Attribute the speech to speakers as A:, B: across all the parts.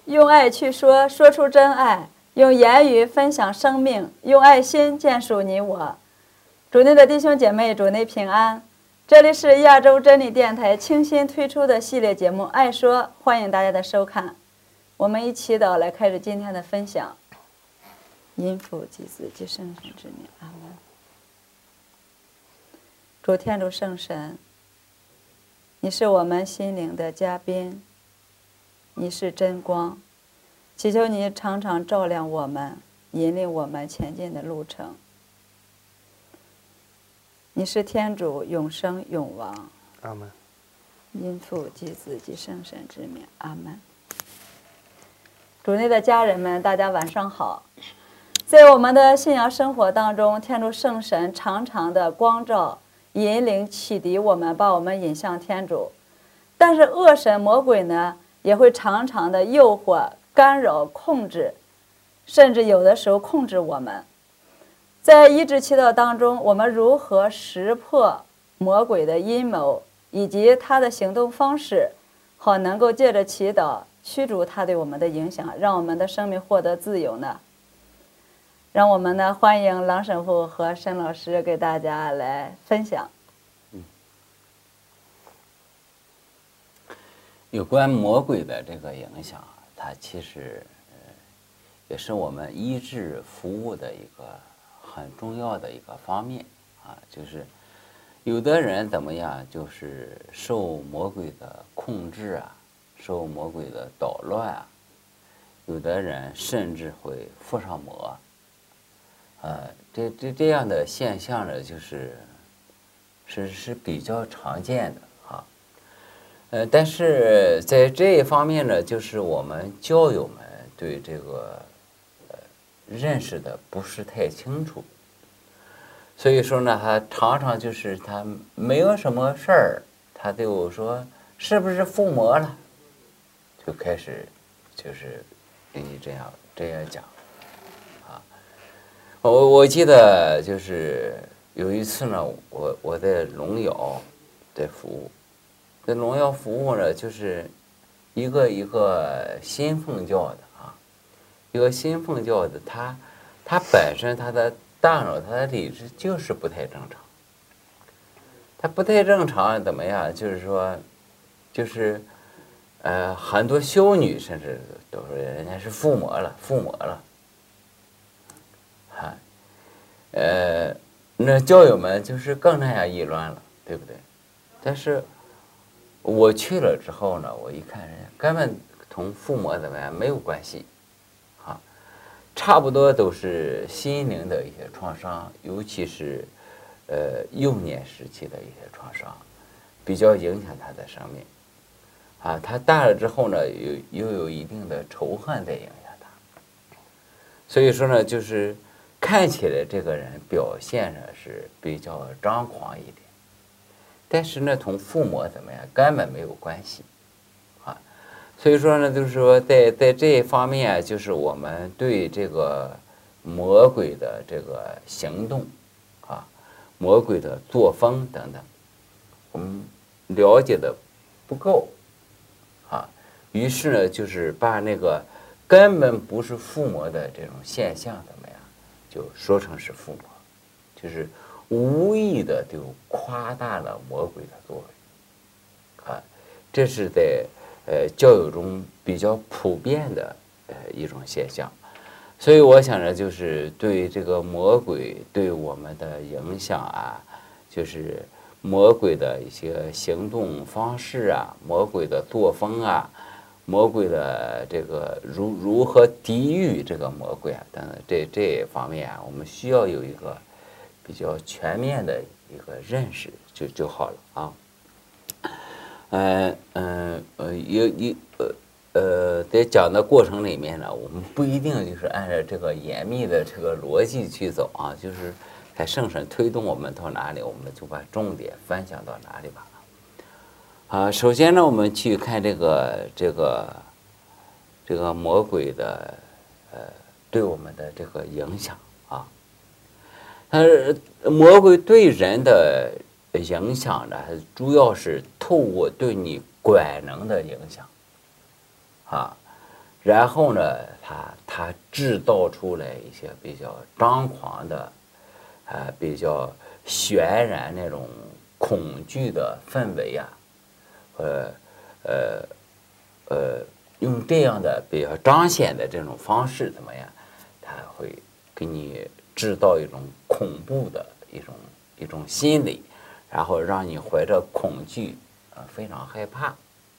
A: 用爱去说，说出真爱；用言语分享生命，用爱心建树你我。主内的弟兄姐妹，主内平安。这里是亚洲真理电台倾心推出的系列节目《爱说》，欢迎大家的收看。我们以祈祷来开始今天的分享。因父及子及圣神之名，阿门。主天主圣神，你是我们心灵的嘉宾，你是真光，祈求你常常照亮我们，引领我们前进的路程。你是天主，永生永王，
B: 阿门。
A: 因父及子及圣神之名，阿门。主内的家人们，大家晚上好。在我们的信仰生活当中，天主圣神常常的光照、引领、启迪我们，把我们引向天主。但是恶神魔鬼呢，也会常常的诱惑、干扰、控制，甚至有的时候控制我们。在医治祈祷当中，我们如何识破魔鬼的阴谋以及他的行动方式，好能够借着祈祷驱逐他对我们的影响，让我们的生命获得自由呢？让我们呢欢迎郎神父和申老师给大家来分享。
C: 有关魔鬼的这个影响，它其实也是我们医治服务的一个很重要的一个方面啊，就是有的人怎么样，就是受魔鬼的控制啊，受魔鬼的捣乱啊，有的人甚至会附上魔。这样的现象呢，是比较常见的啊。但是在这一方面呢，就是我们教友们对这个认识的不是太清楚，所以说呢，他常常就是他没有什么事儿，他就说是不是附魔了，就开始就是给你这样讲。我记得就是有一次呢，我在龙窑在服务，在龙窑服务呢，就是一个新奉教的啊，一个新奉教的，他本身他的大脑他的理智就是不太正常，他不太正常怎么样？就是说，就是很多修女甚至都说人家是附魔了。那教友们就是更那样议论了，对不对？但是我去了之后呢，我一看人家根本同附魔怎么样没有关系，啊，差不多都是心灵的一些创伤，尤其是幼年时期的一些创伤，比较影响他的生命，啊，他大了之后呢，又有一定的仇恨在影响他，所以说呢，就是看起来这个人表现上是比较张狂一点，但是呢，同附魔怎么样根本没有关系，啊，所以说呢，就是说在这一方面，就是我们对这个魔鬼的这个行动，啊，魔鬼的作风等等，我们了解的不够，啊，于是呢，就是把那个根本不是附魔的这种现象怎么样？就说成是附魔，就是无意的就夸大了魔鬼的作为，啊，这是在教友中比较普遍的一种现象，所以我想呢，就是对这个魔鬼对我们的影响啊，就是魔鬼的一些行动方式啊，魔鬼的作风啊。魔鬼的这个如何抵御这个魔鬼啊等等这方面啊，我们需要有一个比较全面的一个认识就好了啊。在讲的过程里面呢，我们不一定就是按照这个严密的这个逻辑去走啊，就是在圣神推动我们到哪里，我们就把重点分享到哪里吧。首先呢，我们去看这个魔鬼的对我们的这个影响啊。魔鬼对人的影响呢，主要是透过对你管能的影响啊。 然后呢，他制造出来一些比较张狂的，比较渲染那种恐惧的氛围呀，用这样的比较彰显的这种方式怎么样？他会给你制造一种恐怖的一种心理，然后让你怀着恐惧非常害怕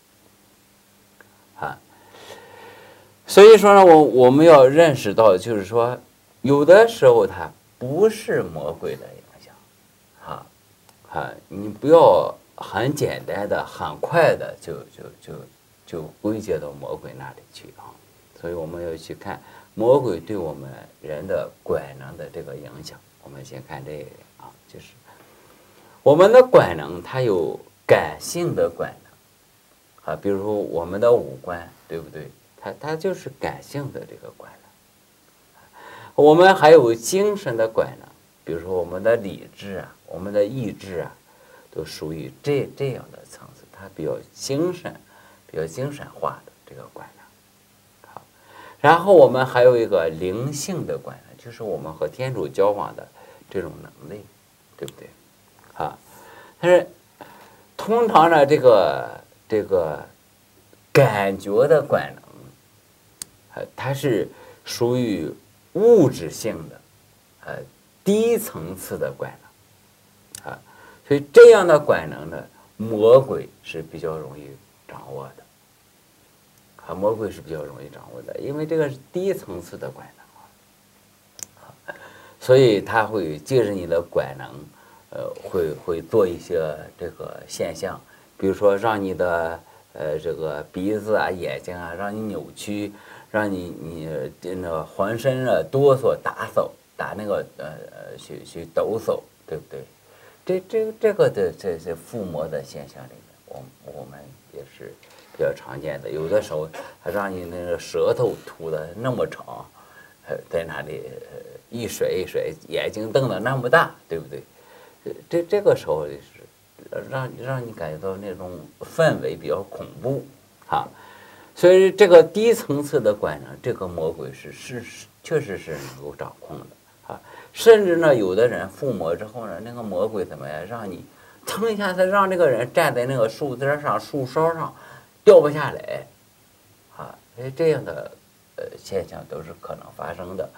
C: 啊。所以说呢，我们要认识到，就是说，有的时候它不是魔鬼的影响，你不要很简单的、很快的就归结到魔鬼那里去啊。所以我们要去看魔鬼对我们人的管能的这个影响。我们先看这个啊，就是我们的管能，它有感性的管能比如说我们的五官，对不对？它就是感性的这个管能。我们还有精神的管能，比如说我们的理智啊，我们的意志啊，都属于这样的层次，它比较精神化的这个管能。好，然后我们还有一个灵性的管能，就是我们和天主交往的这种能力，对不对？但是通常呢，这个感觉的管能，它是属于物质性的，低层次的管能，所以这样的管能呢，魔鬼是比较容易掌握的，魔鬼是比较容易掌握的，因为这个是低层次的管能，所以他会借着你的管能，会做一些这个现象，比如说让你的这个鼻子啊、眼睛啊，让你扭曲。让你那个浑身啊哆嗦打那个去抖擞，对不对？这个的这些附魔的现象里面，我们也是比较常见的。有的时候还让你那个舌头吐的那么长，在那里一甩一甩，眼睛瞪得那么大，对不对？这个时候就是让你感觉到那种氛围比较恐怖所以这个低层次的管能，这个魔鬼确实是能够掌控的甚至呢，有的人附魔之后呢，那个魔鬼怎么样，让你腾一下子让这个人站在那个树枝上、树梢上掉不下来所以这样的现象都是可能发生的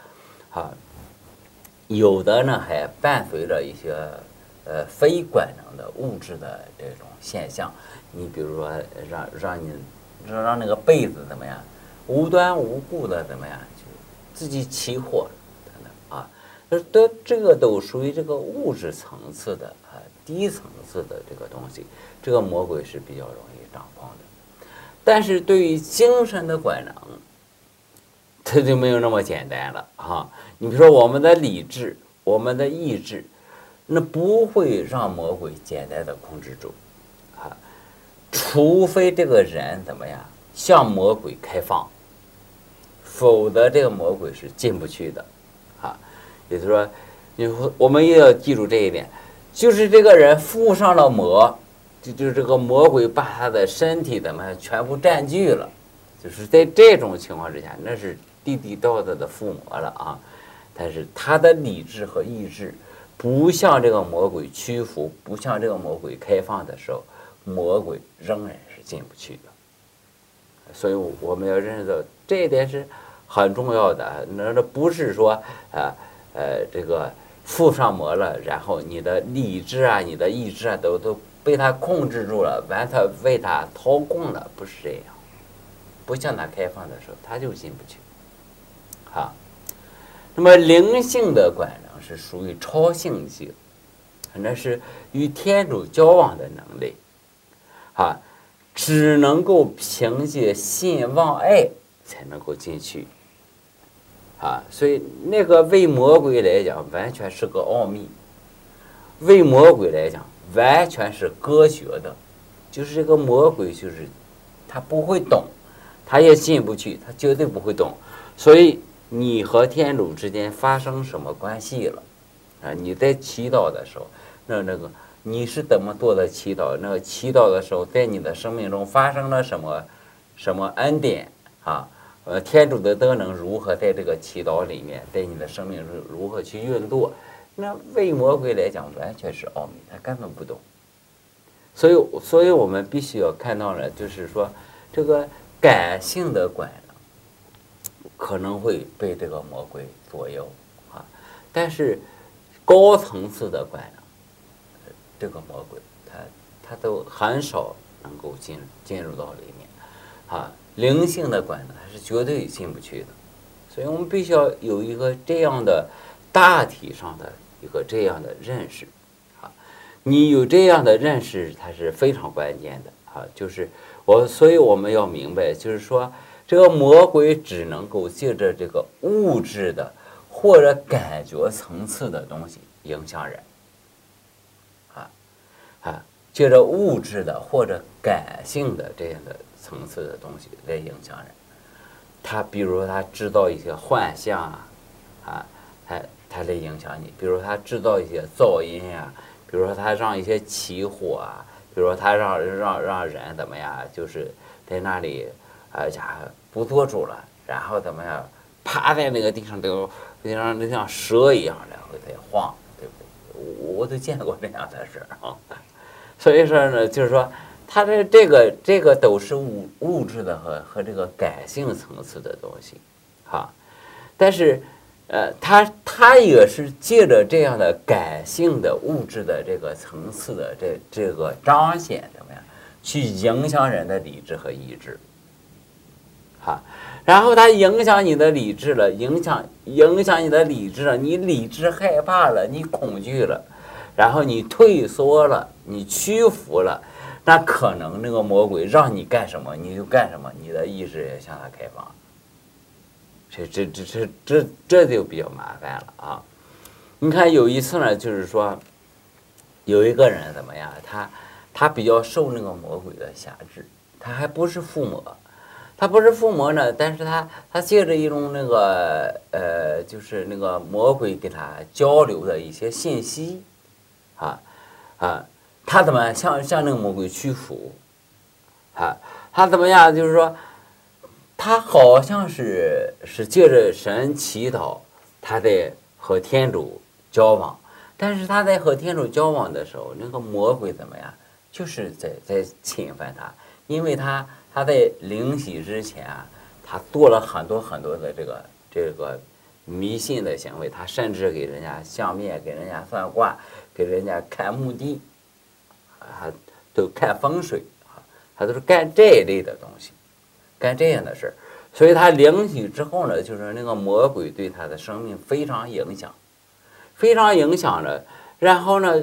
C: 有的呢还伴随着一些非管能的物质的这种现象，你比如说让那个被子怎么样，无端无故的怎么样，就自己起火等等这个都属于这个物质层次的低层次的这个东西，这个魔鬼是比较容易掌控的。但是对于精神的管能，它就没有那么简单了你比如说我们的理智、我们的意志，那不会让魔鬼简单的控制住除非这个人怎么样向魔鬼开放，否则这个魔鬼是进不去的也就是说，我们也要记住这一点，就是这个人附上了魔，就是这个魔鬼把他的身体怎么全部占据了，就是在这种情况之下，那是地地道道的附魔了但是他的理智和意志不向这个魔鬼屈服，不向这个魔鬼开放的时候，魔鬼仍然是进不去的。所以我们要认识到这一点是很重要的。那不是说这个附上魔了，然后你的理智啊、你的意志啊都被他控制住了，完全为他操控了，不是这样。不向他开放的时候，他就进不去。那么灵性的管能是属于超性性，那是与天主交往的能力只能够凭借信望爱才能够进去所以那个为魔鬼来讲完全是个奥秘，为魔鬼来讲完全是隔绝的，就是这个魔鬼就是他不会懂，他也进不去，他绝对不会懂。所以你和天主之间发生什么关系了你在祈祷的时候，那个你是怎么做的祈祷？那个祈祷的时候，在你的生命中发生了什么恩典天主的德能如何在这个祈祷里面，在你的生命中如何去运作，那为魔鬼来讲完全是奥秘，他根本不懂。所以我们必须要看到了，就是说这个感性的官能可能会被这个魔鬼左右啊，但是高层次的官能，这个魔鬼他都很少能够进入到里面啊。灵性的官能还是绝对进不去的，所以我们必须要有一个这样的大体上的一个这样的认识啊。你有这样的认识，它是非常关键的啊。就是所以我们要明白，就是说这个魔鬼只能够借着这个物质的或者感觉层次的东西影响人啊，借着物质的或者感性的这样的层次的东西来影响人。他比如说他制造一些幻象他来影响你。比如说他制造一些噪音比如说他让一些起火比如说他让人怎么样，就是在那里不做主了，然后怎么样趴在那个地上都像蛇一样然后在晃，对不对？我都见过这样的事啊。所以说呢，就是说它的这个都是物质的和这个感性层次的东西但是它也是借着这样的感性的物质的这个层次的这个彰显怎么样去影响人的理智和意志然后它影响你的理智了，影响你的理智了，你理智害怕了，你恐惧了，然后你退缩了，你屈服了，那可能那个魔鬼让你干什么你就干什么，你的意志也向他开放。这就比较麻烦了你看有一次呢，就是说有一个人怎么样，他比较受那个魔鬼的辖制，他还不是附魔。他不是附魔呢，但是他借着一种那个就是那个魔鬼给他交流的一些信息他怎么向那个魔鬼屈服他怎么样，就是说他好像是借着神祈祷，他在和天主交往，但是他在和天主交往的时候，那个魔鬼怎么样，就是在侵犯他，因为他在灵洗之前他做了很多的这个迷信的行为，他甚至给人家相面，给人家算卦，给人家看墓地都看风水他都是干这一类的东西，干这样的事儿。所以他灵洗之后呢，就是那个魔鬼对他的生命非常影响了。然后呢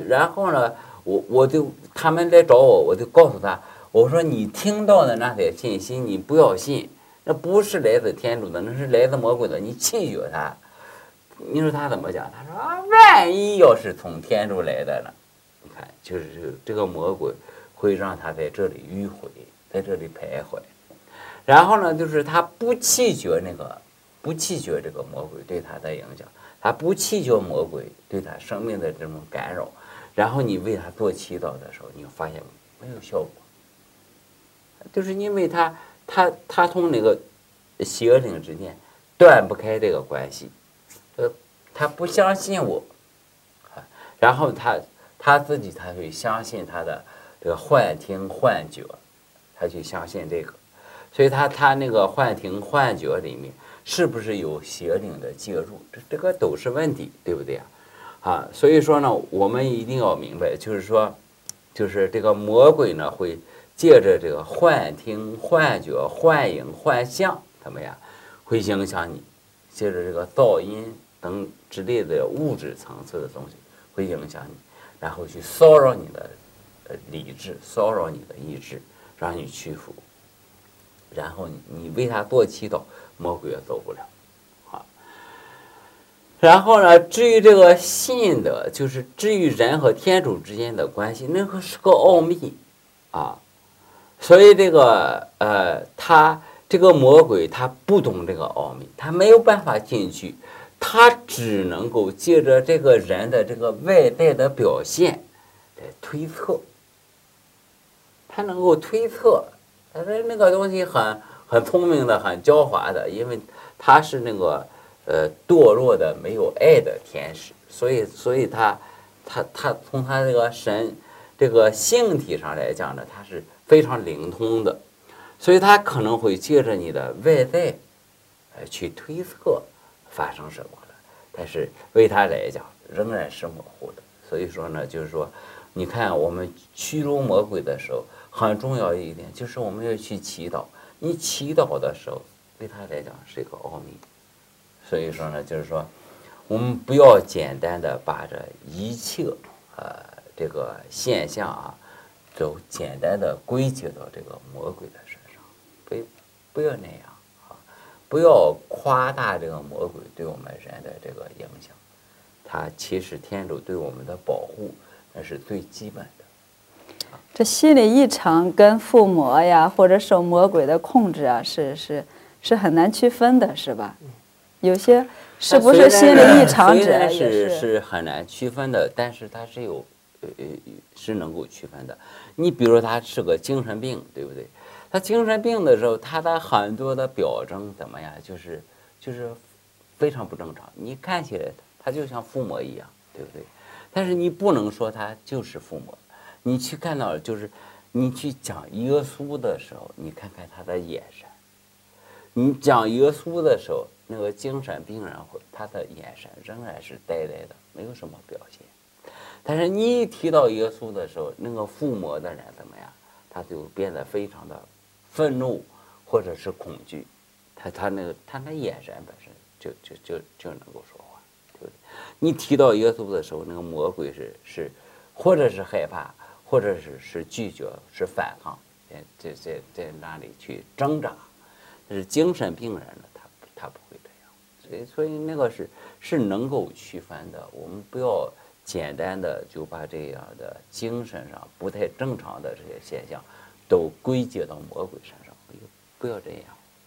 C: 他们来找我就告诉他，我说你听到的那些信息你不要信，那不是来自天主的，那是来自魔鬼的，你弃绝他。你说他怎么讲？他说万一要是从天主来的呢？你看，就是这个魔鬼会让他在这里迂回，在这里徘徊。然后呢，就是他不弃绝这个魔鬼对他的影响，他不弃绝魔鬼对他生命的这种干扰。然后你为他做祈祷的时候，你会发现没有效果，就是因为他同那个邪灵之间断不开这个关系，他不相信我，然后他自己他会相信他的这个幻听幻觉，他去相信这个，所以他那个幻听幻觉里面是不是有邪灵的介入，这个都是问题，对不对所以说呢，我们一定要明白，就是说，就是这个魔鬼呢会借着这个幻听、幻觉、幻影、幻象，怎么样，会影响你，借着这个噪音等之类的物质层次的东西会影响你，然后去骚扰你的理智，骚扰你的意志，让你屈服，然后你为他做祈祷，魔鬼也走不了。然后呢，至于这个信的，就是至于人和天主之间的关系，那个是个奥秘所以这个他这个魔鬼他不懂这个奥秘，他没有办法进去，他只能够借着这个人的这个外在的表现来推测，他能够推测，他说那个东西很很聪明的、很狡猾的，因为他是那个堕落的、没有爱的天使，所以他从他这个神这个性体上来讲呢，他是非常灵通的，所以他可能会借着你的外在去推测发生什么了，但是为他来讲仍然是模糊的。所以说呢，就是说，你看我们驱逐魔鬼的时候，很重要一点就是我们要去祈祷。你祈祷的时候，对他来讲是一个奥秘。所以说呢，就是说，我们不要简单的把这一切这个现象啊，都简单的归结到这个魔鬼的身上，不要那样啊，不要夸大这个魔鬼对我们人的这个影响。它其实天主对我们的保护，那是最基本的。
A: 这心理异常跟附魔呀，或者受魔鬼的控制啊，是很难区分的，是吧？有些是不是心理异常者也
C: 是很难区分的，但是它是有是能够区分的。你比如说他是个精神病，对不对？他精神病的时候，他的很多的表征怎么样？就是非常不正常。你看起来他就像附魔一样，对不对？但是你不能说他就是附魔。你去看到，就是你去讲耶稣的时候，你看看他的眼神。你讲耶稣的时候，那个精神病人他的眼神仍然是呆呆的，没有什么表现。但是你一提到耶稣的时候，那个附魔的人怎么样？他就变得非常的愤怒或者是恐惧。他那眼神本身就能够说话，对不对？你提到耶稣的时候，那个魔鬼是或者是害怕，或者是拒绝，是反抗，在那里去挣扎。但是精神病人呢，他不会这样，所以那个是能够区分的。我们不要简单的就把这样的精神上不太正常的这些现象都归结到魔鬼身上，不要这样。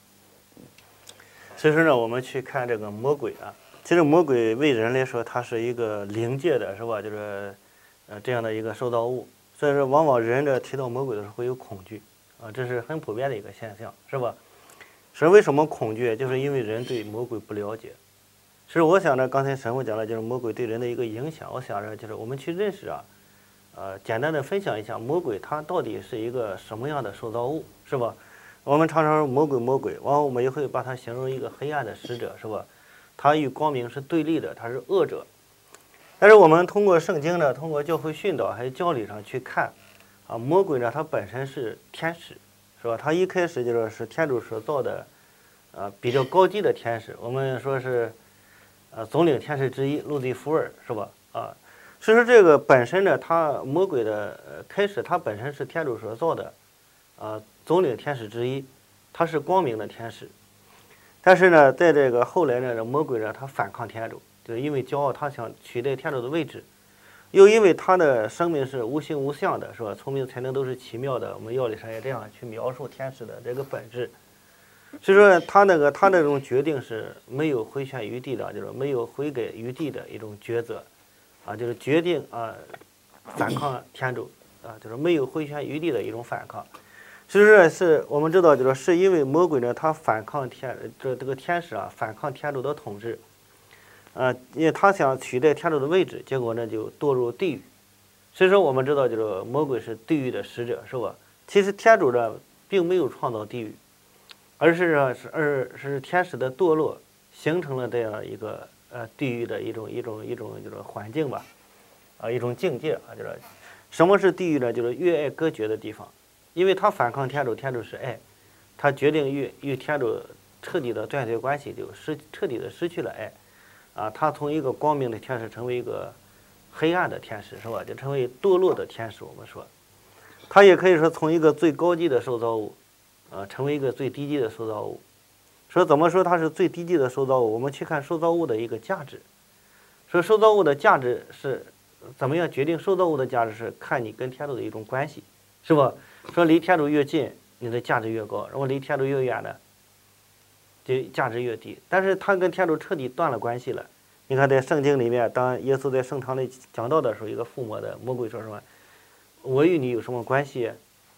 B: 所以说呢，我们去看这个魔鬼啊，其实魔鬼为人来说，它是一个灵界的，是吧？就是这样的一个受造物。所以说，往往人这提到魔鬼的时候会有恐惧啊，这是很普遍的一个现象，是吧？是为什么恐惧？就是因为人对魔鬼不了解。其实我想着，刚才神父讲了，就是魔鬼对人的一个影响。我想着，就是我们去认识啊，简单的分享一下魔鬼它到底是一个什么样的受造物，是吧？我们常常说魔鬼，往往我们也会把它形容一个黑暗的使者，是吧？它与光明是对立的，它是恶者。但是我们通过圣经呢，通过教会训导还有教理上去看，啊，魔鬼呢，它本身是天使。是吧？他一开始就是天主所造的，比较高级的天使。我们说是，总领天使之一，路迪福尔，是吧？啊，所以说这个本身呢，他魔鬼的开始，他本身是天主所造的，总领天使之一，他是光明的天使。但是呢，在这个后来呢，魔鬼呢，他反抗天主，就是因为骄傲，他想取代天主的位置。又因为他的生命是无形无相的，是吧？聪明才能都是奇妙的。我们药理上也这样去描述天使的这个本质。所以说，他这种决定是没有回旋余地的，就是没有悔改余地的一种抉择，啊，就是决定反抗天主，啊，就是没有回旋余地的一种反抗。所以说，是我们知道，是因为魔鬼呢，他反抗这个天使啊，反抗天主的统治。因为他想取代天主的位置，结果呢就堕入地狱。所以说我们知道，就是魔鬼是地狱的使者，是吧？其实天主呢并没有创造地狱，而是天使的堕落形成了这样一个地狱的一种就是环境吧，一种境界啊，就是什么是地狱呢？就是与爱隔绝的地方，因为他反抗天主，天主是爱，他决定与天主彻底的断绝关系，就彻底的失去了爱。他从一个光明的天使成为一个黑暗的天使，是吧？就成为堕落的天使。我们说，他也可以说从一个最高级的受造物，成为一个最低级的受造物。说怎么说它是最低级的受造物？我们去看受造物的一个价值。说受造物的价值是怎么样决定受造物的价值？是看你跟天主的一种关系，是吧？说离天主越近，你的价值越高；如果离天主越远呢？就价值越低，但是他跟天主彻底断了关系了。你看在圣经里面，当耶稣在圣堂里讲道的时候，一个附魔的魔鬼说什么：“我与你有什么关系？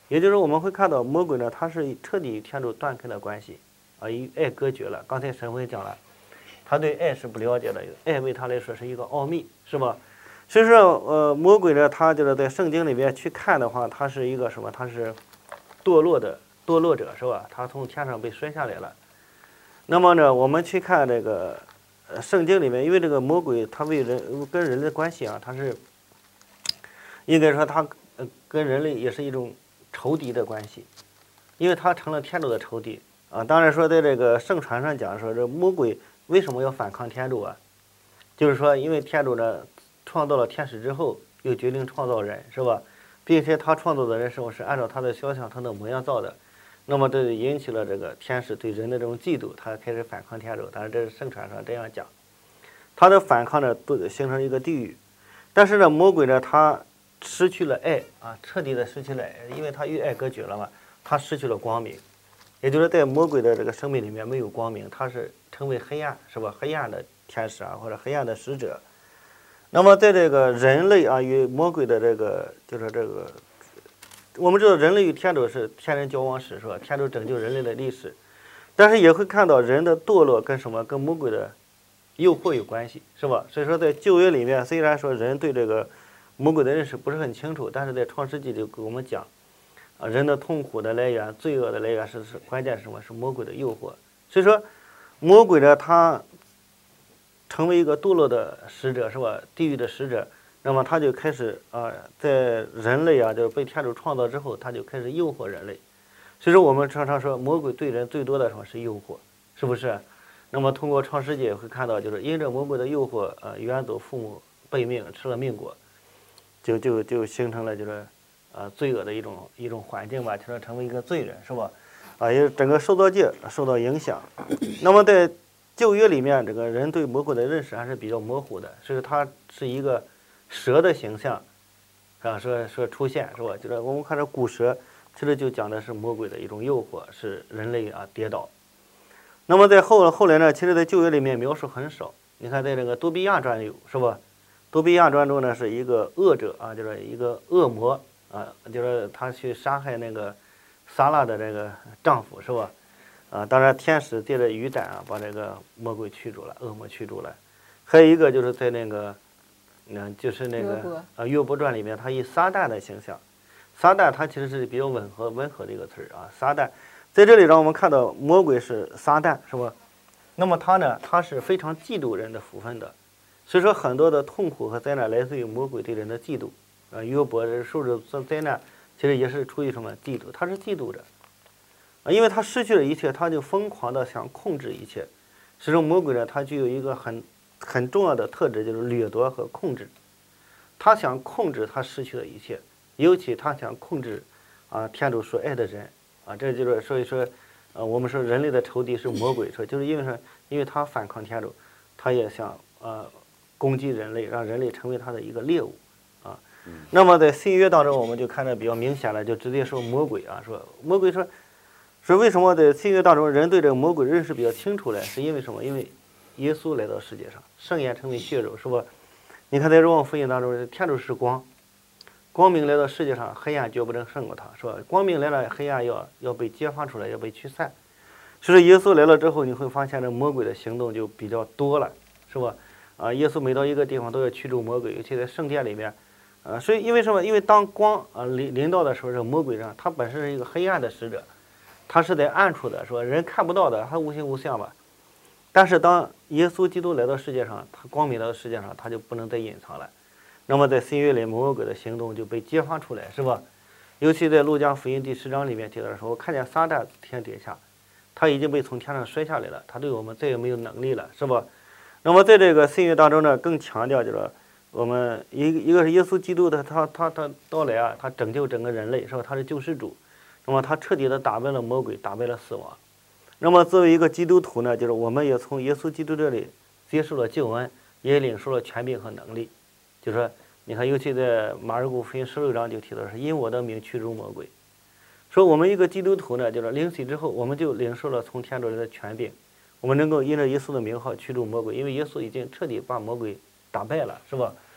B: 也就是我们会看到魔鬼呢，他是彻底与天主断开了关系，与爱隔绝了。刚才神会讲了，他对爱是不了解的，爱为他来说是一个奥秘，是吧？所以说，魔鬼呢，他就是在圣经里面去看的话，他是一个什么？他是堕落者，是吧？他从天上被摔下来了。那么呢，我们去看这个圣经里面，因为这个魔鬼他跟人类的关系啊，他是应该说他跟人类也是一种仇敌的关系，因为他成了天主的仇敌啊。当然说，在这个圣传上讲说，这魔鬼为什么要反抗天主啊？就是说，因为天主呢创造了天使之后，又决定创造人，是吧？并且他创造的人是按照他的肖像、他的模样造的。那么这就引起了这个天使对人的这种嫉妒，他开始反抗天主。但是这是圣传上这样讲，他的反抗呢，都形成一个地狱。但是呢，魔鬼呢，他失去了爱啊，彻底的失去了爱，因为他与爱隔绝了嘛，他失去了光明。也就是在魔鬼的这个生命里面没有光明，他是成为黑暗，是吧？黑暗的天使啊，或者黑暗的使者。那么在这个人类啊与魔鬼的这个就是这个。我们知道人类与天主是天人交往史，是吧？天主拯救人类的历史，但是也会看到人的堕落跟什么？跟魔鬼的诱惑有关系，是吧？所以说在旧约里面，虽然说人对这个魔鬼的认识不是很清楚，但是在创世纪就给我们讲，人的痛苦的来源、罪恶的来源是关键是什么？是魔鬼的诱惑。所以说，魔鬼呢，他成为一个堕落的使者，是吧？地狱的使者。那么他就开始在人类啊，就是被天主创造之后，他就开始诱惑人类。所以说我们常常说，魔鬼对人最多的什么是诱惑，是不是？那么通过创世纪也会看到，就是因着魔鬼的诱惑，远走父母背命，吃了命果，就形成了就是罪恶的一种环境吧，成为一个罪人，是吧？也整个受造界受到影响。那么在旧约里面，这个人对魔鬼的认识还是比较模糊的，所以它是一个蛇的形象，是吧？说出现，是吧？就是我们看这古蛇，其实就讲的是魔鬼的一种诱惑，是人类跌倒。那么在后来呢，其实在旧约里面描述很少。你看在这个多比亚传有，是吧？多比亚传中呢是一个恶者啊，就是一个恶魔啊，就是他去杀害那个撒拉的这个丈夫，是吧？当然天使借着雨伞把这个魔鬼驱逐了，恶魔驱逐了。还有一个就是在那个。就是那个约伯传里面，他以撒旦的形象，撒旦他其实是比较温和的一个词啊。撒旦在这里让我们看到魔鬼是撒旦，是吧？那么他呢，他是非常嫉妒人的福分的，所以说很多的痛苦和灾难来自于魔鬼对人的嫉妒。约伯受着灾难，其实也是出于什么嫉妒？他是嫉妒着因为他失去了一切，他就疯狂的想控制一切。所以说魔鬼呢，他具有一个很重要的特质，就是掠夺和控制。他想控制他失去的一切，尤其他想控制天主所爱的人这就是所以说我们说人类的仇敌是魔鬼，说就是因为他反抗天主，他也想攻击人类，让人类成为他的一个猎物那么在新约当中，我们就看得比较明显了，就直接说魔鬼说魔鬼说为什么在新约当中人对这个魔鬼认识比较清楚呢？是因为什么？因为耶稣来到世界上，圣言成为血肉，是吧？你看在若望福音当中，天主是光，光明来到世界上，黑暗绝不能胜过他，是吧？光明来了，黑暗要被揭发出来，要被驱散。所以耶稣来了之后，你会发现这魔鬼的行动就比较多了，是吧？耶稣每到一个地方都要驱逐魔鬼，尤其在圣殿里面，所以因为什么？因为当光临到的时候，这魔鬼他本身是一个黑暗的使者，他是在暗处的，说人看不到的，他无形无相吧。但是当耶稣基督来到世界上，他光明来到世界上，他就不能再隐藏了。那么在新约里，魔鬼的行动就被揭发出来，是吧？尤其在路加福音第10章里面提到的时候，我看见撒旦天底下，他已经被从天上摔下来了，他对我们再也没有能力了，是吧？那么在这个新约当中呢，更强调就是我们一个是耶稣基督的他到来他拯救整个人类，是吧？他是救世主，那么他彻底的打败了魔鬼，打败了死亡。那么作为一个基督徒呢，就是我们也从耶稣基督这里接受了救恩，也领受了权柄和能力。就是说，你看，尤其在马尔谷福音16章就提到是因我的名驱逐魔鬼。说我们一个基督徒呢，就是领洗之后，我们就领受了从天主来的权柄，我们能够因着耶稣的名号驱逐魔鬼，因为耶稣已经彻底把魔鬼打败了，是吧？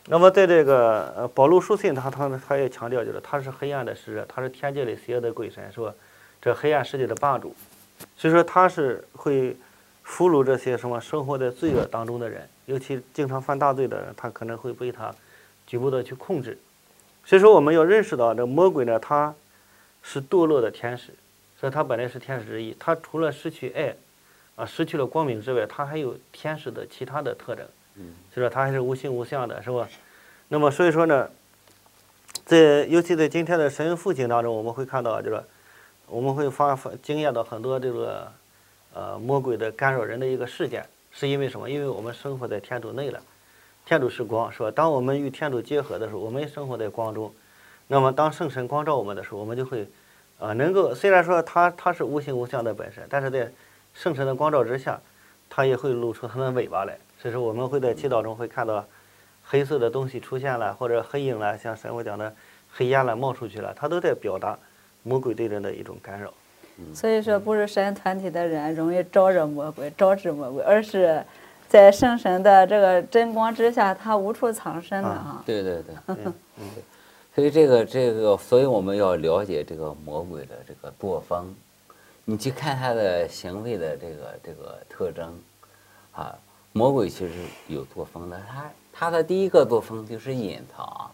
B: 那么在这个保禄书信他也强调，就是他是黑暗的使者，他是天界里邪恶的鬼神，说这黑暗世界的霸主，所以说他是会俘虏这些什么生活在罪恶当中的人，尤其经常犯大罪的人，他可能会被他局部的去控制。所以说我们要认识到，这魔鬼呢，他是堕落的天使，所以他本来是天使之一，他除了失去爱失去了光明之外，他还有天使的其他的特征，所以说他还是无形无相的，是吧？那么所以说呢，尤其在今天的神父经当中，我们会看到，就是我们会经验到很多这个魔鬼的干扰人的一个事件，是因为什么？因为我们生活在天主内了，天主是光，是吧？当我们与天主结合的时候，我们生活在光中，那么当圣神光照我们的时候，我们就会能够，虽然说他是无形无相的本身，但是在圣神的光照之下，他也会露出他的尾巴来。所以说我们会在祈祷中会看到黑色的东西出现了，或者黑影了，像神父讲的黑烟了冒出去了，它都在表达魔鬼对人的一种干扰。
A: 所以说，不是神团体的人容易招惹魔鬼、招致魔鬼，而是在圣神的这个真光之下，他无处藏身的啊。
C: 对对对，所以所以我们要了解这个魔鬼的这个作风，你去看他的行为的这个特征，魔鬼其实有作风的，他的第一个作风就是隐藏，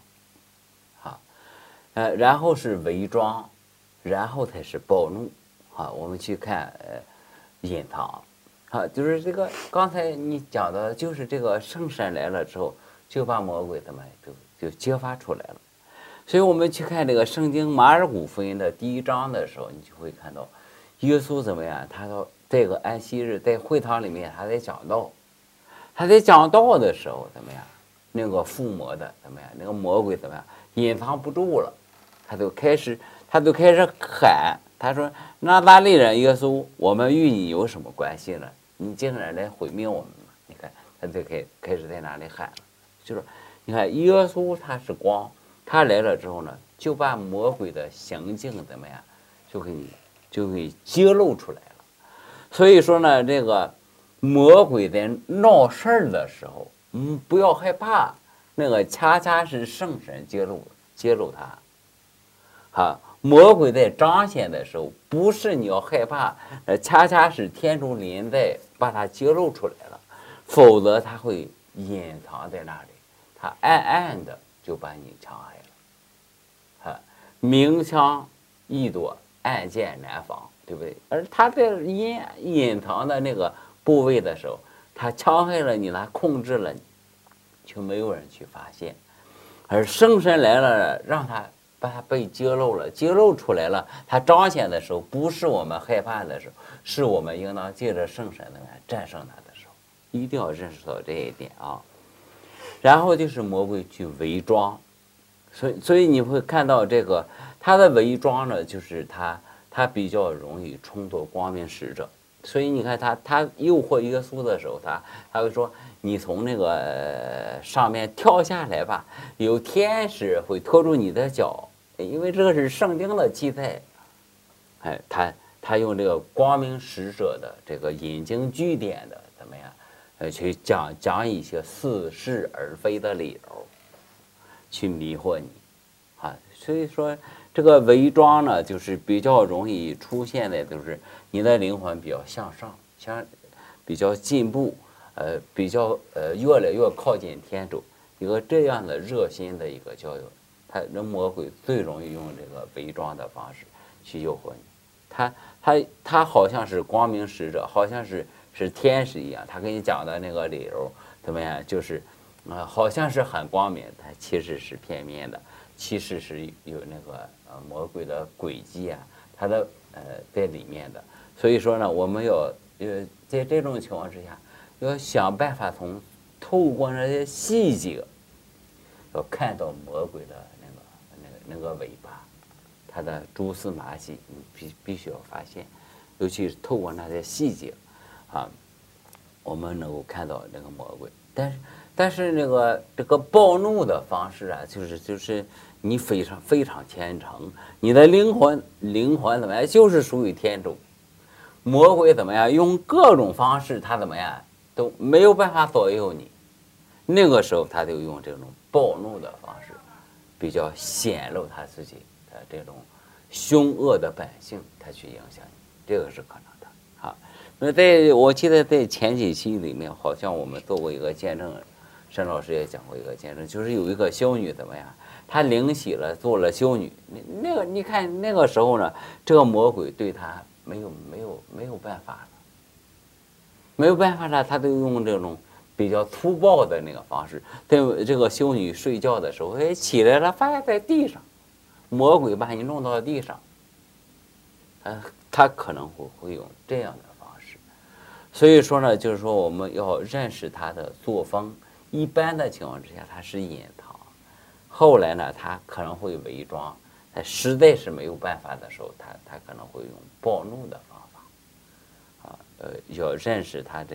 C: 然后是伪装，然后才是暴怒，我们去看隐藏，就是这个刚才你讲的，就是这个圣神来了之后，就把魔鬼怎么就揭发出来了。所以我们去看这个圣经马尔谷福音的第1章的时候，你就会看到耶稣怎么样，他到这个安息日在会堂里面他在讲道，的时候怎么样，那个附魔的怎么样，那个魔鬼怎么样，隐藏不住了，他就开始喊，他说拿撒勒人耶稣，我们与你有什么关系呢？你竟然来毁灭我们吗？你看他就开始在那里喊了，就是你看耶稣他是光，他来了之后呢，就把魔鬼的行径怎么样，就给揭露出来了。所以说呢，这个魔鬼在闹事儿的时候，不要害怕，那个恰恰是圣神揭露他，魔鬼在彰显的时候，不是你要害怕，恰恰是天主临在把它揭露出来了，否则他会隐藏在那里，他暗暗的就把你戕害了，明枪易躲，暗箭难防，对不对？而他在隐藏的那个部位的时候，他戕害了你，他控制了你，就没有人去发现。而圣神来了，让他把它被揭露出来了，他彰显的时候，不是我们害怕的时候，是我们应当借着圣神来战胜他的时候，一定要认识到这一点啊。然后就是魔鬼去伪装，所以你会看到这个他的伪装呢，就是他比较容易充作光明使者。所以你看他诱惑耶稣的时候，他会说你从那个上面跳下来吧，有天使会拖住你的脚，因为这个是圣经的记载。他用这个光明使者的这个引经据典的怎么样，去讲一些似是而非的理由，去迷惑你，所以说这个伪装呢，就是比较容易出现的，就是你的灵魂比较向上，比较进步，比较越来越靠近天主，一个这样的热心的一个交友，人魔鬼最容易用这个伪装的方式去诱惑你，他好像是光明使者，好像是天使一样，他跟你讲的那个理由怎么样，就是好像是很光明，但其实是片面的，其实是有那个魔鬼的诡计啊，它的在里面的。所以说呢，我们要在这种情况之下，要想办法透过那些细节，要看到魔鬼的那个尾巴，它的蛛丝马迹，你必须要发现，尤其是透过那些细节我们能够看到那个魔鬼。但是这个暴怒的方式啊，就是你非常非常虔诚，你的灵魂怎么样，就是属于天主。魔鬼怎么样，用各种方式，他怎么样都没有办法左右你。那个时候他就用这种暴怒的方式，比较显露他自己的这种凶恶的本性，他去影响你，这个是可能的。好，那我记得在前几期里面，好像我们做过一个见证，沈老师也讲过一个见证，就是有一个修女怎么样，她灵洗了，做了修女。那个你看那个时候呢，这个魔鬼对她没有办法了，没有办法了，他都用这种比较粗暴的那个方式。在这个修女睡觉的时候，哎，起来了，发现在地上，魔鬼把你弄到地上，他可能会用这样的方式。所以说呢，就是说我们要认识他的作风。一般的情况之下，他是隐藏，后来呢，他可能会伪装。他实在是没有办法的时候，他可能会用暴怒的方法。要认识他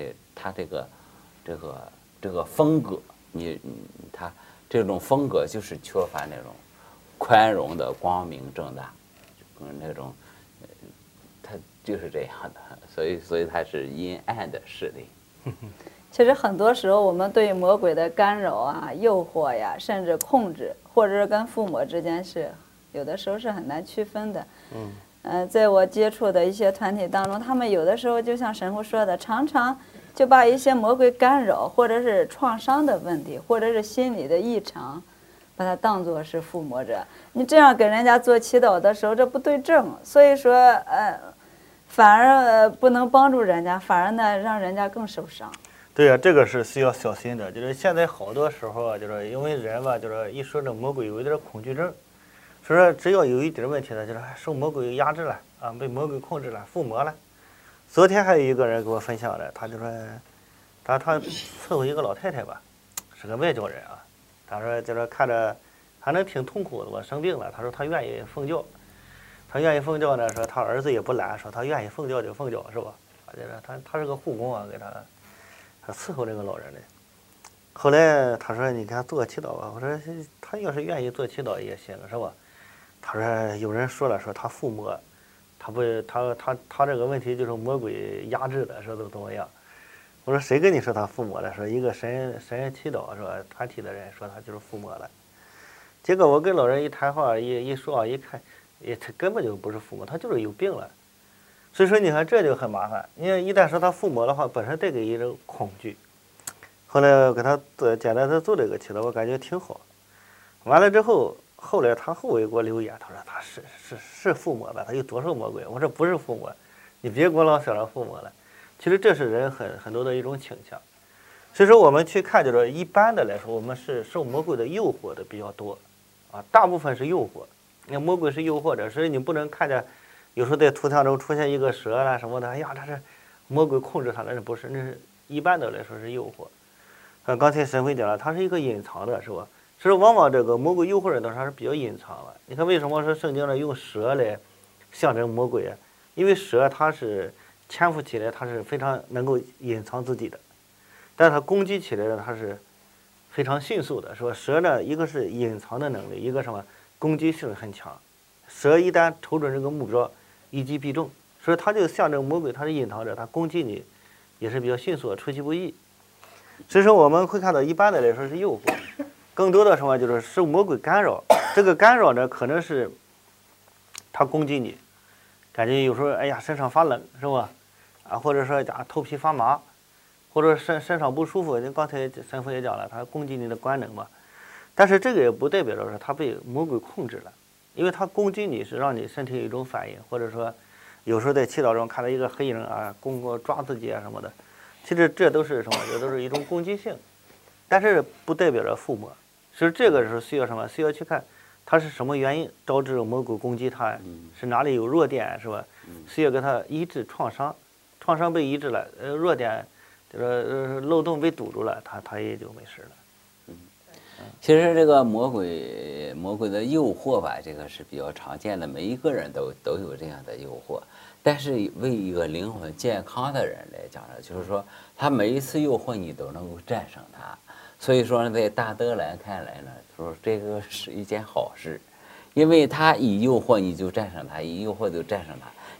C: 这个风格，他这种风格就是缺乏那种宽容的光明正大，那种他就是这样的，所以他是阴暗的势力。
A: 其实很多时候，我们对魔鬼的干扰啊、诱惑呀，甚至控制，或者是跟父母之间是有的时候是很难区分的。在我接触的一些团体当中，他们有的时候就像神父说的，常常就把一些魔鬼干扰，或者是创伤的问题，或者是心理的异常，把它当作是附魔者。你这样给人家做祈祷的时候，这不对症，所以说反而不能帮助人家，反而呢让人家更受伤。
B: 对呀，这个是需要小心的。就是现在好多时候啊，就是因为人吧，就是一说这魔鬼有一点恐惧症，说只要有一点问题呢，就是受魔鬼压制了啊，被魔鬼控制了，附魔了。昨天还有一个人给我分享的，他就说，他伺候一个老太太吧，是个外教人啊。他说就是看着还能挺痛苦的吧，生病了。他说他愿意奉教，他愿意奉教呢，说他儿子也不懒，说他愿意奉教就奉教，是吧？他是个护工啊，给他伺候这个老人的。后来他说你给他做个祈祷吧，我说他要是愿意做祈祷也行，是吧？他说有人说了，说他附魔，他这个问题就是魔鬼压制的，说怎么样？我说谁跟你说他附魔了？说一个神人祈祷是吧？团体的人说他就是附魔了。结果我跟老人一谈话一说一看，他根本就不是附魔，他就是有病了。所以说你看这就很麻烦，因为一旦说他附魔的话，本身带给一种恐惧。后来给他简单的做了一个祈祷，我感觉挺好。完了之后，后来他后尾给我留言，他说他是附魔了，他有多少魔鬼？我说不是附魔，你别给我老想着附魔了。其实这是人很多的一种倾向。所以说我们去看，就是一般的来说，我们是受魔鬼的诱惑的比较多，啊，大部分是诱惑。那魔鬼是诱惑者，所以你不能看见。有时候在图像中出现一个蛇啦什么的，哎呀，这是魔鬼控制他了，那不是，那是一般的来说是诱惑。刚才神会讲了，它是一个隐藏的，是吧？所以往往这个魔鬼诱惑人的时候是比较隐藏的。你看为什么说圣经呢用蛇来象征魔鬼？因为蛇它是潜伏起来，它是非常能够隐藏自己的，但是它攻击起来呢，它是非常迅速的，是吧？蛇呢，一个是隐藏的能力，一个什么攻击性很强。蛇一旦瞅准这个目标，一击必中，所以它就象征魔鬼，它是隐藏着，它攻击你也是比较迅速的，出其不意。所以说我们会看到，一般的来说是诱惑，更多的什么就是受魔鬼干扰。这个干扰呢，可能是他攻击你，感觉有时候哎呀身上发冷，是吧？啊，或者说头皮发麻，或者身上不舒服。你刚才神父也讲了，他攻击你的官能嘛。但是这个也不代表着说他被魔鬼控制了。因为他攻击你是让你身体有一种反应，或者说有时候在祈祷中看到一个黑人啊，抓自己啊什么的，其实这都是什么？这都是一种攻击性，但是不代表着附魔。所以这个时候需要什么？需要去看他是什么原因导致魔鬼攻击他，是哪里有弱点，是吧？需要给他医治创伤，创伤被医治了，弱点就是漏洞被堵住了，他也就没事了。
C: 其实这个魔鬼的诱惑吧，这个是比较常见的，每一个人都有这样的诱惑。但是为一个灵魂健康的人来讲呢，就是说他每一次诱惑你都能够战胜他。所以说呢，在大德兰看来呢，说这个是一件好事，因为他一诱惑你就战胜他，一诱惑就战胜他。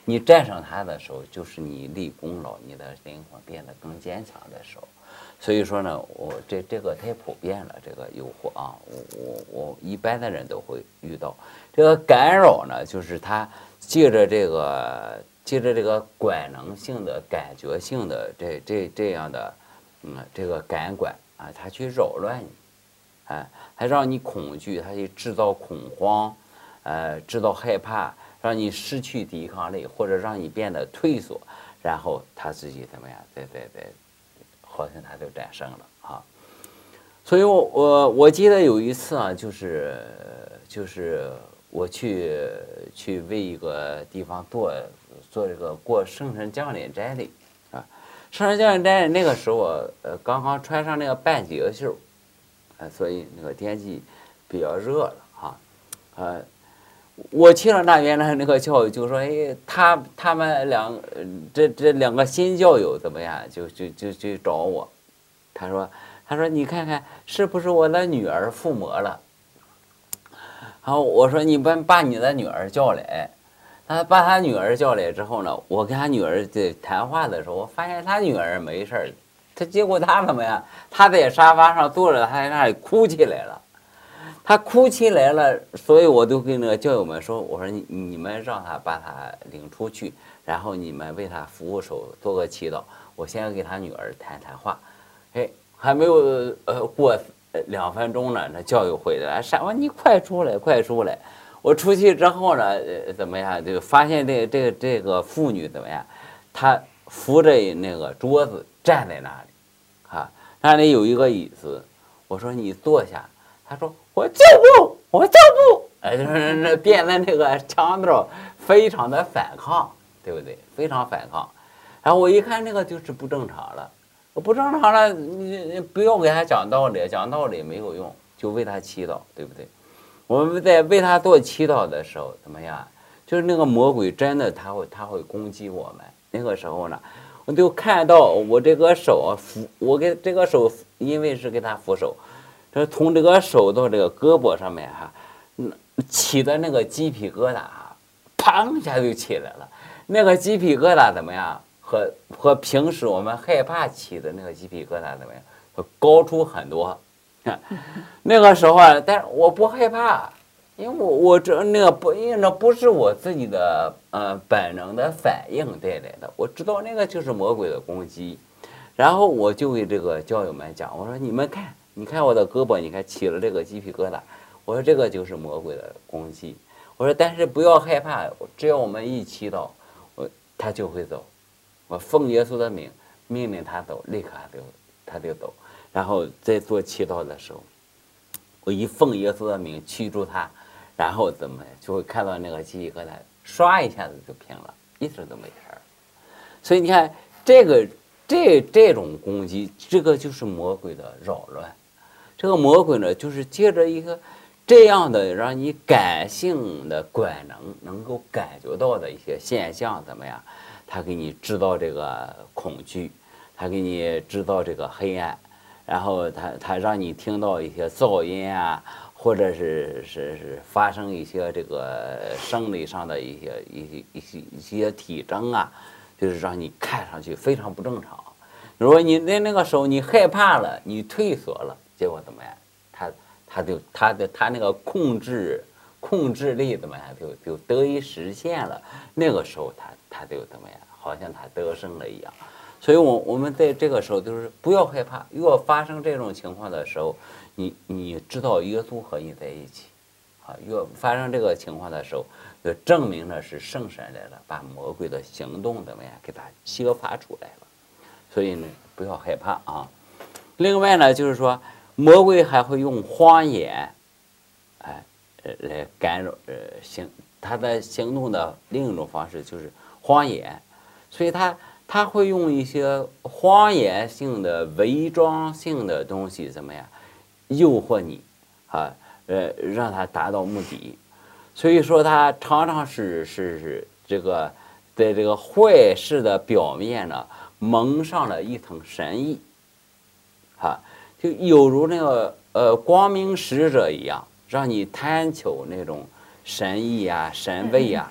C: 你战胜他的时候，就是你立功劳，你的灵魂变得更坚强的时候。所以说呢，我这个太普遍了，这个诱惑啊，我一般的人都会遇到。这个干扰呢，就是他借着这个官能性的、感觉性的这样的，这个感官啊，他去扰乱你，他让你恐惧，他去制造恐慌，制造害怕，让你失去抵抗力，或者让你变得退缩，然后他自己怎么样，好像他就战胜了啊。所以我记得有一次啊，就是我去为一个地方做这个过圣神降临斋礼啊，圣神降临斋礼那个时候我刚刚穿上那个半截袖，所以那个天气比较热了啊，我去了那边呢，那个教友就说，哎，他们这两个新教友怎么样？就找我，他说你看看是不是我的女儿附魔了？然后我说你把你的女儿叫来，他把他女儿叫来之后呢，我跟他女儿在谈话的时候，我发现他女儿没事儿，结果他怎么样？他在沙发上坐着，他在那里哭起来了。他哭起来了，所以我都跟那个教友们说，我说你们让他把他领出去，然后你们为他服务手，做个祈祷。我先给他女儿谈话，哎，还没有过2分钟呢，那教友回来了，闪我你快出来，快出来！我出去之后呢，怎么样？就发现这个妇女怎么样？她扶着那个桌子站在那里，啊，那里有一个椅子，我说你坐下。他说我就不，就是那变得那个腔调非常的反抗，对不对？非常反抗。然后我一看那个就是不正常了，你不要给他讲道理，讲道理没有用，就为他祈祷，对不对？我们在为他做祈祷的时候怎么样？就是那个魔鬼真的他会攻击我们。那个时候呢，我就看到我这个手我给这个手，因为是给他扶手。这从这个手到这个胳膊上面起的那个鸡皮疙瘩砰一下就起来了。那个鸡皮疙瘩怎么样？和平时我们害怕起的那个鸡皮疙瘩怎么样？高出很多。那个时候啊，但是我不害怕，因为我因为那不是我自己的本能的反应带来的，我知道那个就是魔鬼的攻击。然后我就给这个教友们讲，我说你看我的胳膊，你看起了这个鸡皮疙瘩。我说这个就是魔鬼的攻击。我说但是不要害怕，只要我们一祈祷，他就会走。我奉耶稣的名命令他走，立刻他就走。然后在做祈祷的时候，我一奉耶稣的名驱逐他，然后怎么就会看到那个鸡皮疙瘩唰一下子就平了，一直都没事儿。所以你看这种攻击，这个就是魔鬼的扰乱。这个魔鬼呢，就是借着一个这样的让你感性的官能够感觉到的一些现象，怎么样？他给你制造这个恐惧，他给你制造这个黑暗，然后他让你听到一些噪音啊，或者是发生一些这个生理上的一些体征啊，就是让你看上去非常不正常。如果你在那个时候你害怕了，你退缩了，结果怎么样？他那个控制力怎么样就得以实现了。那个时候他就怎么样？好像他得胜了一样。所以我们在这个时候就是不要害怕，如果发生这种情况的时候，你知道耶稣和你在一起，如果发生这个情况的时候，就证明了是圣神来了，把魔鬼的行动怎么样给他揭发出来了。所以呢，不要害怕啊。另外呢，就是说魔鬼还会用谎言，来干扰他的行动的另一种方式就是谎言。所以他会用一些谎言性的、伪装性的东西怎么样诱惑你让他达到目的。所以说他常常是这个在这个坏事的表面呢蒙上了一层神意，就有如那个光明使者一样，让你贪求那种神意啊、神位啊，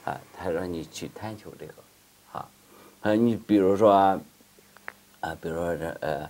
C: 他让你去贪求这个，你比如说比如说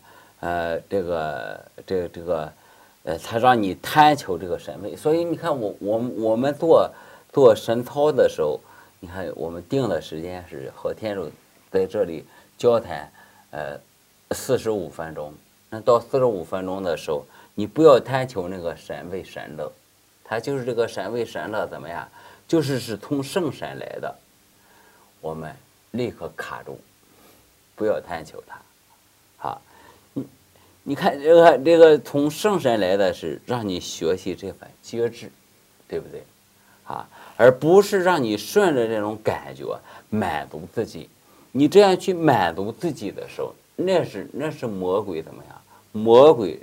C: 他让你贪求这个神位，所以你看我们做神操的时候，你看我们定的时间是和天主在这里交谈，45分钟。那到45分钟的时候，你不要贪求那个神位神乐，它就是这个神位神乐怎么样？是从圣神来的，我们立刻卡住，不要贪求它。好，你看这个从圣神来的是让你学习这份节制，对不对？而不是让你顺着这种感觉满足自己。你这样去满足自己的时候，那是魔鬼怎么样？魔鬼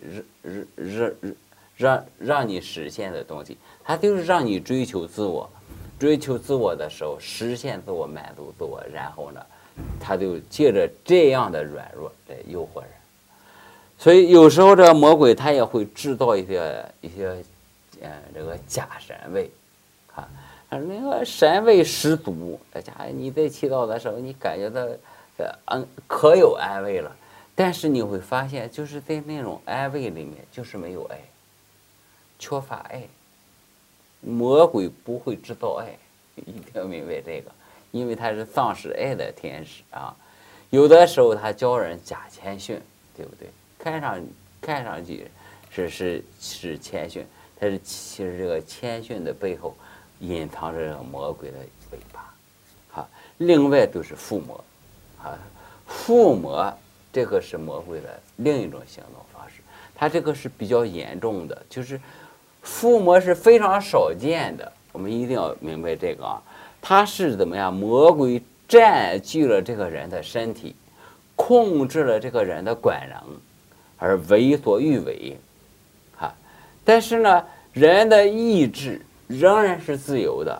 C: 让你实现的东西，它就是让你追求自我，追求自我的时候实现自我，满足自我，然后呢，他就借着这样的软弱来诱惑人。所以有时候这个魔鬼他也会制造一些这个假神位，那个神位十足，大家你在祈祷的时候，你感觉到可有安慰了，但是你会发现，就是在那种安慰里面，就是没有爱，缺乏爱。魔鬼不会制造爱，一定要明白这个，因为他是丧失爱的天使啊。有的时候他教人假谦逊，对不对？看上去是谦逊，但是其实这个谦逊的背后隐藏着这个魔鬼的尾巴。另外就是附魔，附魔这个是魔鬼的另一种行动方式，它这个是比较严重的，就是附魔是非常少见的，我们一定要明白这个啊。它是怎么样？魔鬼占据了这个人的身体，控制了这个人的官能，而为所欲为，但是呢，人的意志仍然是自由的，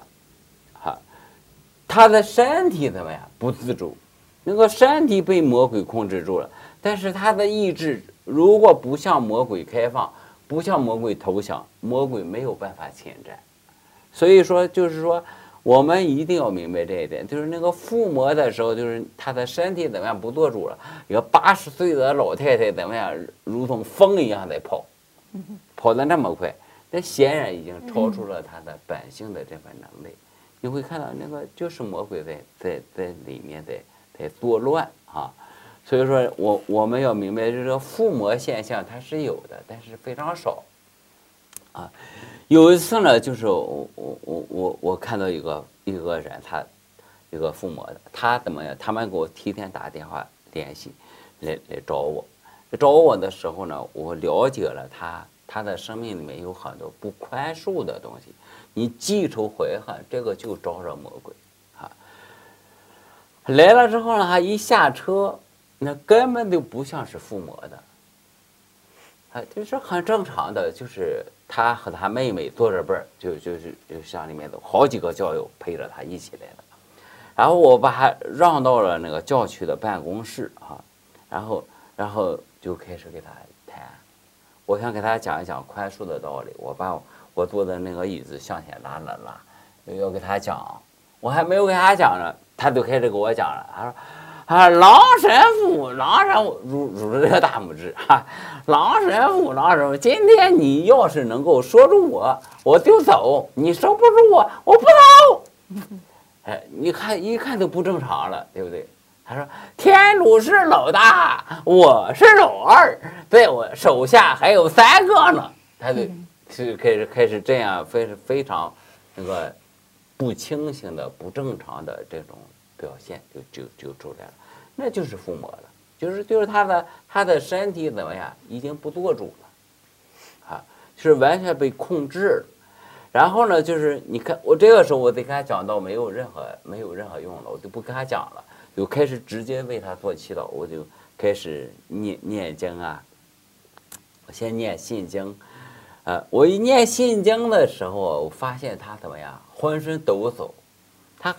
C: 他的身体怎么样？不自主，那个身体被魔鬼控制住了，但是他的意志如果不向魔鬼开放，不向魔鬼投降，魔鬼没有办法侵占。所以说，就是说，我们一定要明白这一点，就是那个附魔的时候，就是他的身体怎么样不做主了。一个80岁的老太太怎么样，如同风一样在跑，跑得那么快，那显然已经超出了他的本性的这份能力。你会看到那个就是魔鬼在里面在作乱啊。所以说我们要明白，这个附魔现象它是有的，但是非常少啊。有一次呢，就是我看到一个人，他一个附魔的，他怎么样？他们给我提前打电话联系来找我的时候呢，我了解了他的生命里面有很多不宽恕的东西。你记仇怀恨，这个就招惹魔鬼啊。来了之后呢，他一下車，那根本就不像是附魔的，就是很正常的，就是他和他妹妹坐着辈儿，就像里面的好几个教友陪着他一起来的。然后我把他让到了那个教区的办公室啊，然后就开始给他谈，我想给他讲一讲宽恕的道理。我把我坐的那个椅子向前拉，要给他讲，我还没有给他讲呢，他就开始给我讲了。他说：“郎神父，拄着这个大拇指郎神父，今天你要是能够说住我就走；你收不住我不走。”你看一看就不正常了，对不对？他说：“天主是老大，我是老二，在我手下还有3个呢。”他就是开始这样非常那个不清醒的、不正常的这种表现就出来了，那就是附魔了，就是他的身体怎么样，已经不做主了，就是完全被控制了。然后呢，就是你看我这个时候我得跟他讲到没有任何用了，我就不跟他讲了，就开始直接为他做祈祷，我就开始念经啊，我先念信经。我一念信经的时候，我发现他怎么样，浑身抖擞，他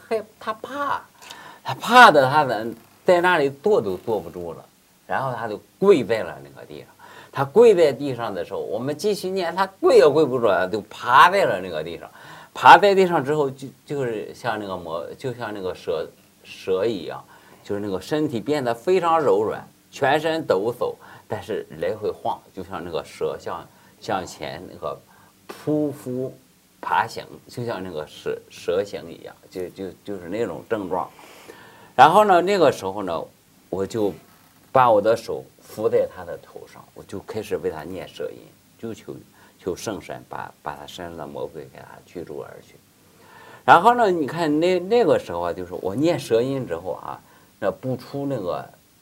C: 怕的他在那里坐都坐不住了，然后他就跪在了那个地上。他跪在地上的时候，我们继续念，他跪也跪不住了，就趴在了那个地上。 爬在地上之后就是像那个就像那个蛇一样，就是那个身体变得非常柔软，全身抖擞，但是来回晃，就像那个蛇向前那个匍匐爬行，就像那个蛇形一样，就是那种症状。然后呢，那个时候呢，我就把我的手扶在他的头上，我就开始为他念舌音，就求圣神把他身上的魔鬼给他驱逐而去。然后呢，你看那个时候啊，就是我念舌音之后啊，那不出那个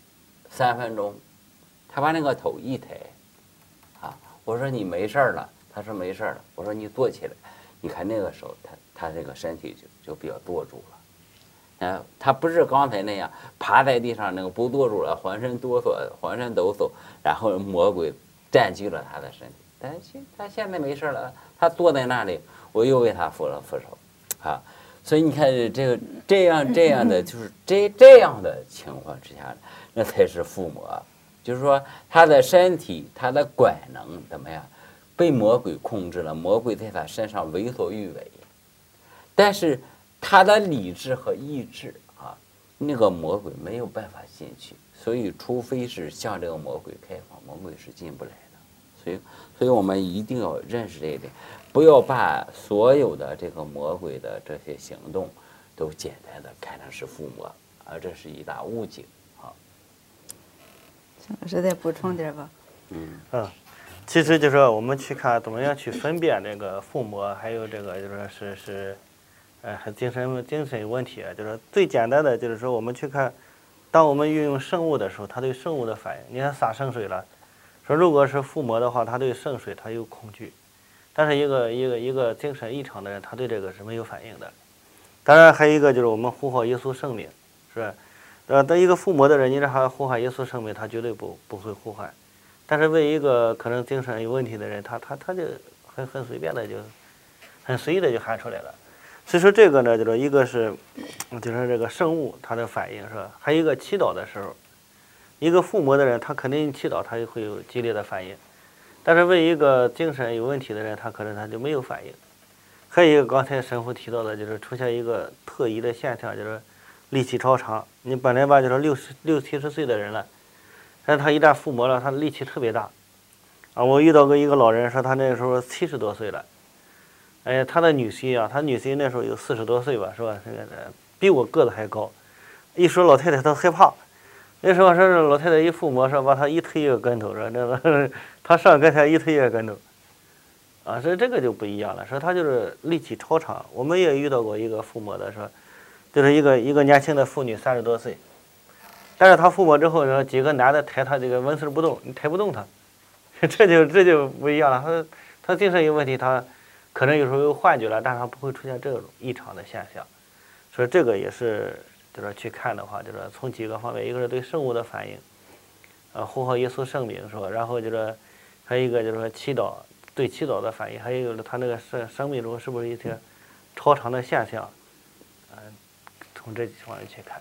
C: 3分钟，他把那个头一抬，啊，我说你没事了，他说没事了，我说你坐起来，你看那个时候他这个身体就比较舵住了，他不是刚才那样趴在地上那个不舵住了，浑身哆嗦，浑身抖擞，然后魔鬼占据了他的身体。但是他现在没事了，他坐在那里，我又为他扶了扶手，啊，所以你看这样的就是这样的情况之下，那才是附魔，就是说他的身体他的管能怎么样被魔鬼控制了，魔鬼在他身上为所欲为，但是他的理智和意志啊，那个魔鬼没有办法进去，所以除非是向这个魔鬼开放，魔鬼是进不来的。所以我们一定要认识这一点，不要把所有的这个魔鬼的这些行动都简单的看成是附魔，而这是一大误解啊。
A: 陈老师再补充点吧。
B: 其实就是说我们去看怎么样去分辨这个附魔，还有这个就是说是精神问题啊，就是最简单的就是说我们去看，当我们运用圣物的时候，他对圣物的反应，你看洒圣水了。说如果是附魔的话，他对圣水他有恐惧，但是一个精神异常的人，他对这个是没有反应的。当然还有一个就是我们呼唤耶稣圣名，是吧？当一个附魔的人，你让他呼唤耶稣圣名，他绝对不会呼唤。但是为一个可能精神有问题的人，他就很随便的就很随意的就喊出来了。所以说这个呢，就是一个是就是这个圣物他的反应是吧？还有一个祈祷的时候。一个附魔的人，他肯定祈祷，他会有激烈的反应，但是为一个精神有问题的人，他可能他就没有反应。还有一个刚才神父提到的，就是出现一个特异的现象，就是力气超长。你本来吧，就是60、70岁的人了，但是他一旦附魔了，他力气特别大。啊，我遇到过一个老人说，他那个时候70多岁了，哎，他的女婿啊，他女婿那时候有40多岁吧，是吧？这个比我个子还高，一说老太太他害怕。那时候说是老太太一附魔，说把他一推一个跟头，说那个他上跟前一推一个跟头，啊，所以这个就不一样了。说他就是力气超长。我们也遇到过一个附魔的，说就是一个年轻的妇女30多岁，但是他附魔之后，然后几个男的抬他这个纹丝不动，你抬不动他，这就不一样了。他精神有问题，他可能有时候有幻觉了，但是他不会出现这种异常的现象。所以这个也是。就是去看的话，就是从几个方面，一个是对圣物的反应，呼唤耶稣圣名是吧？然后就是还有一个就是说祈祷，对祈祷的反应，还有就是他那个生命中是不是一些超常的现象，从这几方面去看。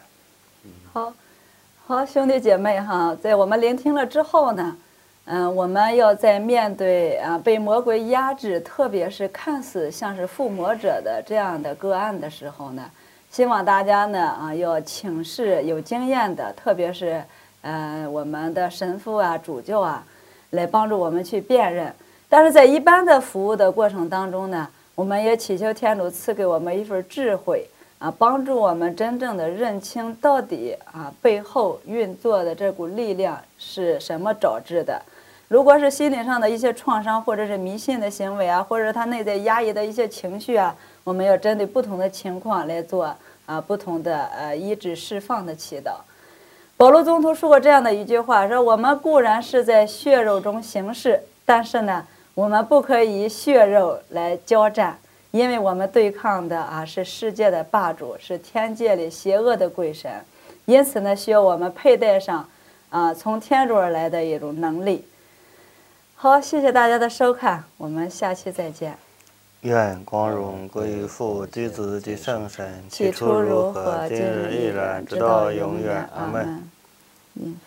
A: 好，兄弟姐妹哈，在我们聆听了之后呢，我们要在面对被魔鬼压制，特别是看似像是附魔者的这样的个案的时候呢。希望大家呢要请示有经验的，特别是我们的神父啊、主教啊，来帮助我们去辨认。但是在一般的服务的过程当中呢，我们也祈求天主赐给我们一份智慧啊，帮助我们真正的认清到底背后运作的这股力量是什么导致的。如果是心理上的一些创伤，或者是迷信的行为啊，或者是他内在压抑的一些情绪啊，我们要针对不同的情况来做不同的医治释放的祈祷。保罗宗徒说过这样的一句话，说我们固然是在血肉中行事，但是呢，我们不可以以血肉来交战，因为我们对抗的是世界的霸主，是天界里邪恶的鬼神，因此呢，需要我们佩戴上从天主而来的一种能力。好，谢谢大家的收看，我们下期再见。
B: 愿光荣归于父、及子、及圣神，起初如何，今日亦然，直到永远。阿门。